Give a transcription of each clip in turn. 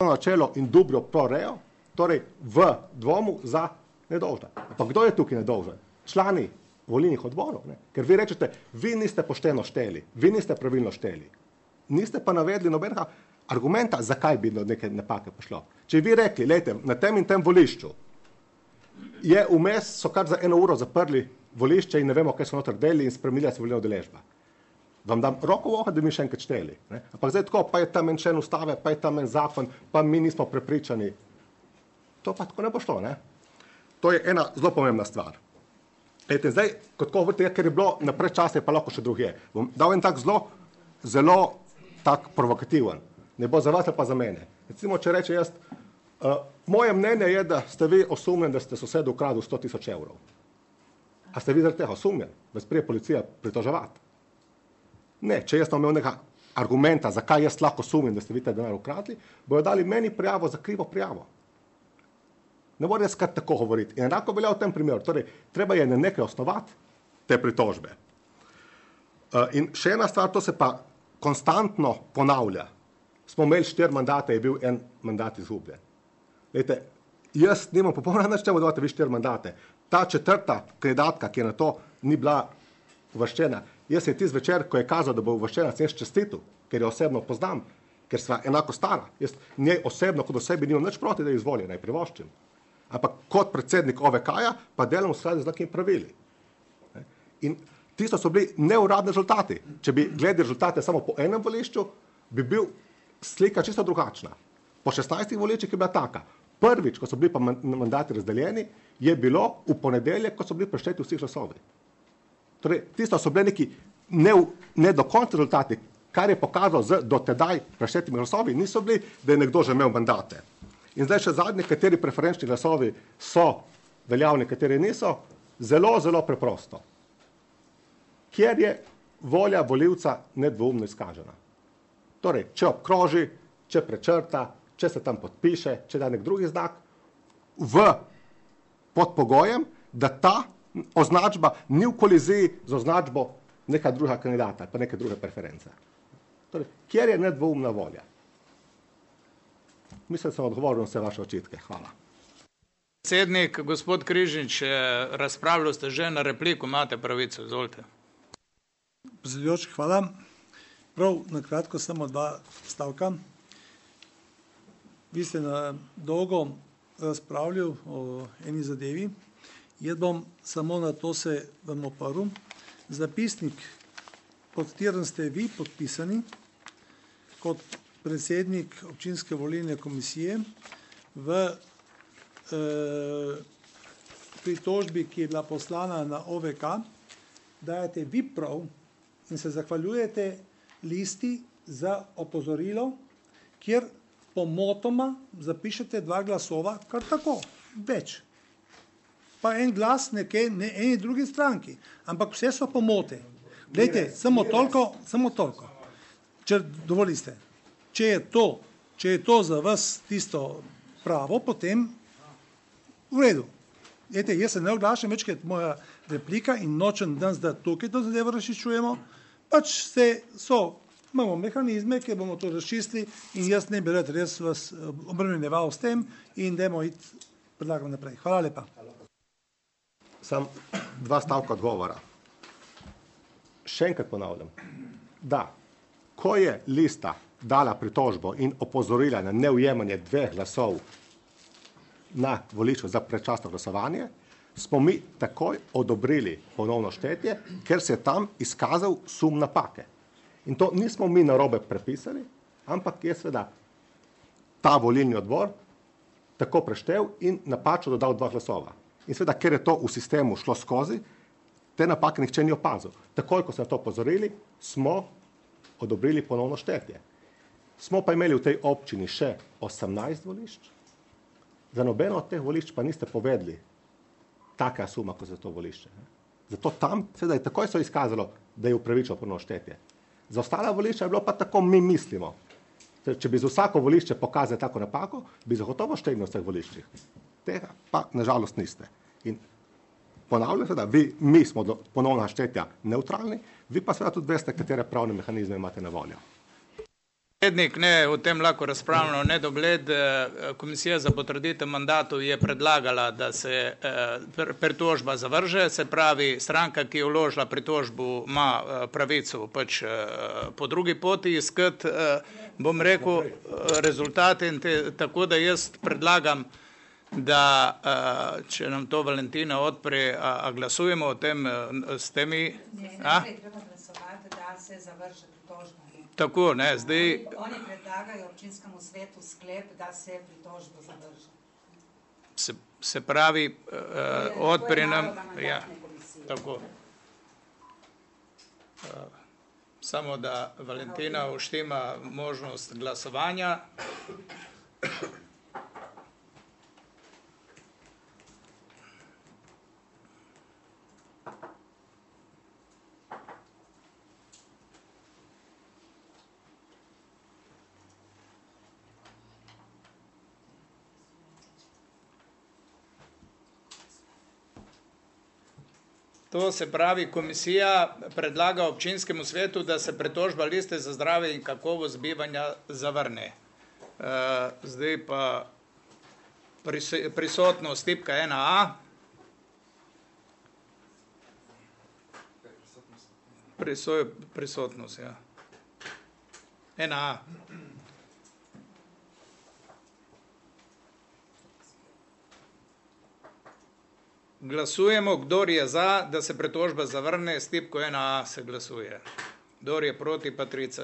ustavno načelo in dubio pro reo, torej v dvomu za nedolžna. Pa kdo je tukaj nedolžen? Člani volilnih odborov, ne? Ker vi rečete, vi niste pošteno šteli, vi niste pravilno šteli. Niste pa navedli nobenega argumenta, zakaj bi do neke napake prišlo. Če vi rekli, lejte, na tem in tem volišču je vmes, so kar za 1 uro zaprli volišče in ne vemo, kaj so noter delili in spremenila se volilna udeležba. Vam dam roko v oha, da bi še enkrat šteli. Ne? Ampak zdaj tako, pa je tam en člen ustave, pa je tam en zakon, pa mi nismo prepričani. To pa tako ne bo šlo, ne? To je ena zelo pomembna stvar. Lejte, zdaj, kot govorite, ker je bilo na predčasje, pa lahko še drugje. Bom dal en tak zelo tak provokativen. Ne bo za vas, ali pa za mene. Recimo, če reče jaz, moje mnenje je, da ste vi osumljeni, da ste sosedu ukradli 100.000 evrov. A ste vi zaradi tega osumljeni? Vas prije policija pritoževati? Ne, če jaz sem imel nekaj argumenta, zakaj jaz lahko sumim, da ste vi ta denar ukradli, bojo dali meni prijavo za krivo prijavo. Ne more jaz kar tako govoriti. In enako velja v tem primeru. Torej, treba je na nekaj osnovati te pritožbe. In še ena stvar, to se pa konstantno ponavlja. Smo imeli 4 mandate, je bil en mandat izgubljen. Lejte, jaz nimam popolnoma nič, če bodo vi 4 mandate. Ta 4. kandidatka, ki je na to ni bila uvrščena, jaz je tisti večer, ko je kazal, da bo uvrščena, sem jaz čestitil, ker jo osebno poznam, ker sva enako stara. Jaz njej osebno kot osebi nimam nič proti, da je izvoljena, naj privoščim. Ampak kot predsednik OVK-ja pa delam v skladu z nekimi pravili. In tisto so bili neuradni rezultati. Če bi gledali rezultate samo po enem volišču, bi bil slika čisto drugačna. Po 16 voliščih je bila taka. Prvič, ko so bili pa mandati razdeljeni, je bilo v ponedeljek, ko so bili prešteti vsi glasovi. Torej, tisto so bili neki ne dokončni rezultati, kar je pokazal z dotedaj preštetimi glasovi, niso bili, da je nekdo že imel mandate. In zdaj še zadnji, kateri preferenčni glasovi so veljavni, kateri niso, zelo preprosto. Kjer je volja volivca nedvoumno izkažena. Torej, če obkroži, če prečrta, če se tam podpiše, če da nek drugi znak, pod pogojem, da ta označba ni v koliziji z označbo neka druga kandidata ali pa neke druge preference. Torej, kjer je nedvoumna volja? Mislim, da sem odgovoril na vse vaše očitke. Hvala. Predsednik, gospod Križnič, razpravljali ste že na repliko, imate pravico, izvolite. Predsedujoči, hvala. Prav na kratko samo 2 stavka. Vi ste na dolgo razpravljali o eni zadevi. Jaz bom samo na to se vam oprl. Zapisnik, pod katerim ste vi podpisani kot predsednik občinske volilne komisije v pritožbi, ki je bila poslana na OVK, dajete vi prav in se zahvaljujete listi za opozorilo, kjer pomotoma zapišete 2 glasova, kar tako, več. Pa en glas nekaj, ne eni drugi stranki. Ampak vse so pomote. Glejte, samo toliko. Če dovolite. Če je to za vas tisto pravo, potem v redu. Glejte, jaz se ne oglašam več, ker je moja replika in nočem danes, da tukaj to zadevo razčiščujemo. Pač imamo mehanizme, ki bomo to razčistili in jaz ne bi rad res vas obremenjeval s tem in dajmo iti predlagam naprej. Hvala lepa. Sam 2 stavka odgovora. Še enkrat ponavljam, da ko je lista dala pritožbo in opozorila na neujemanje 2 glasov na volišču za predčasno glasovanje, smo mi takoj odobrili ponovno štetje, ker se je tam izkazal sum napake. In to nismo mi narobe prepisali, ampak je seveda ta volilni odbor tako preštel in napačno dodal 2 glasova. In seveda, ker je to v sistemu šlo skozi, te napake nihče ni opazil. Takoj, ko so na to opozorili, smo odobrili ponovno štetje. Smo pa imeli v tej občini še 18 volišč. Za nobeno od teh volišč pa niste povedali taka suma, kot za to volišče. Zato tam, seveda, takoj so izkazalo, da je upravičilo ponovno štetje. Za ostala volišča je bilo pa tako, mi mislimo. Če bi za vsako volišče pokazali tako napako, bi zagotovo šteli na vseh voliščih. Tega pa nažalost niste. In ponavljam se, da mi smo do ponovna štetja neutralni, vi pa seveda tudi veste, katere pravne mehanizme imate na voljo. Predsednik, ne, o tem lahko razpravljamo nedogled. Komisija za potrditev mandatov je predlagala, da se pritožba zavrže, se pravi, stranka, ki je vložila pritožbo, ima pravico pač po drugi poti iskati, bom rekel, rezultate in tako da jaz predlagam, da če nam to Valentina odpre, a glasujemo o tem s temi. Najprej treba glasovati, da se zavrže pritožba. Tako, ne, zdaj. Oni predlagajo občinskemu svetu sklep, da se pritožba zavrže. Se pravi, odpre nam. Ja, tako. Samo da Valentina uštima možnost glasovanja. To se pravi, komisija predlaga občinskemu svetu, da se pritožba Liste za zdravje in kakovost bivanja zavrne. Zdaj pa prisotnost tipka 1A. Prisotnost, ja. 1A. Glasujemo, kdor je za, da se pritožba zavrne, s tipko 1A se glasuje. Kdor je proti, pa 3C.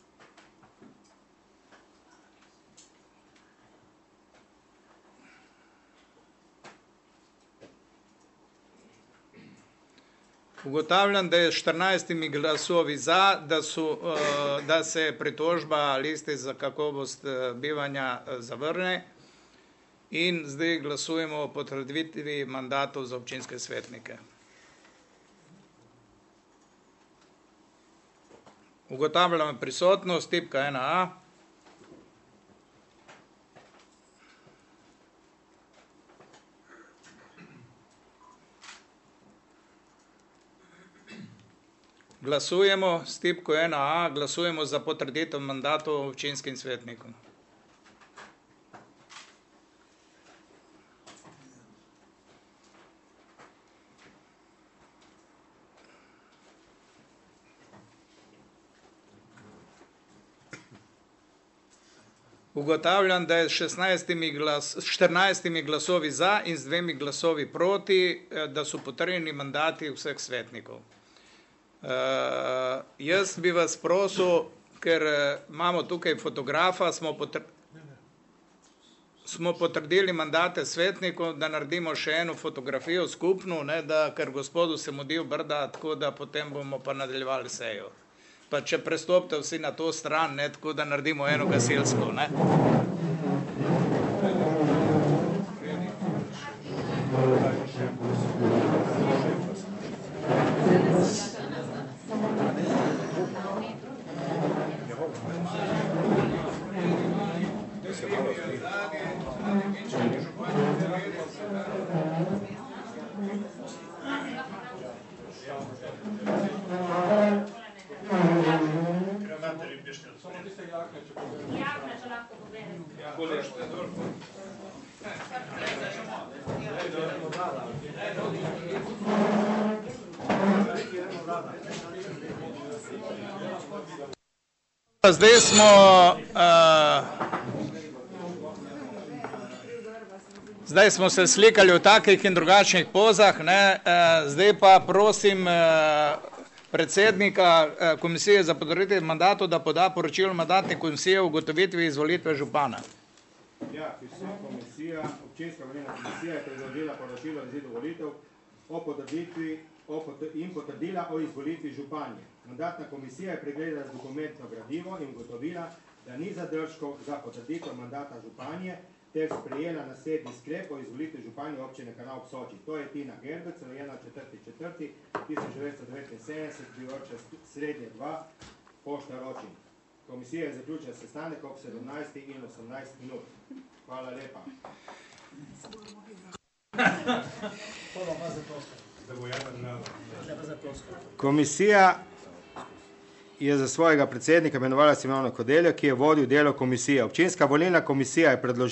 Ugotavljam, da je s 14 glasovi za, da se pritožba Liste za kakovost bivanja zavrne. In zdaj glasujemo o potrditvi mandatov za občinske svetnike. Ugotavljamo prisotnost, tipka 1A. Glasujemo s tipko 1A, glasujemo za potrditev mandatov občinskim svetnikom. Ugotavljam, da je s 14 glasovi za in z 2 glasovi proti, da so potrjeni mandati vseh svetnikov. Jaz bi vas prosil, ker imamo tukaj fotografa, smo potrdili mandate svetnikov, da naredimo še eno fotografijo skupno, ne, ker gospodu se mudi obrda, tako da potem bomo pa nadaljevali sejo. Pa če prestopite vsi na to stran, ne, tako da naredimo eno gasilsko, ne. Zdaj smo se slikali v takih in drugačnih pozah, ne, zdaj pa prosim predsednika Komisije za potrditev mandatov, da poda poročilo mandatne komisije o ugotovitvi izvolitve župana. Ja, občinska volilna komisija je predložila poročilo o izidu volitev o potrditvi in potrdila o izvolitvi županje. Mandatna komisija je pregledala dokumentno gradivo in ugotovila, da ni zadržkov za potrditev mandata županje, ter sprejela naslednji sklep o izvolitvi županje občine Kanal ob Soči. To je Tina Gerbec, rojena 4.4.1979, bivača Srednje 2, Pošta Ročin. Komisija je zaključila sestanek ob 17 in 18 minut. Hvala lepa. Komisija je za svojega predsednika imenovala Simona Kodelja, ki je vodil delo komisije. Občinska volilna komisija je predložila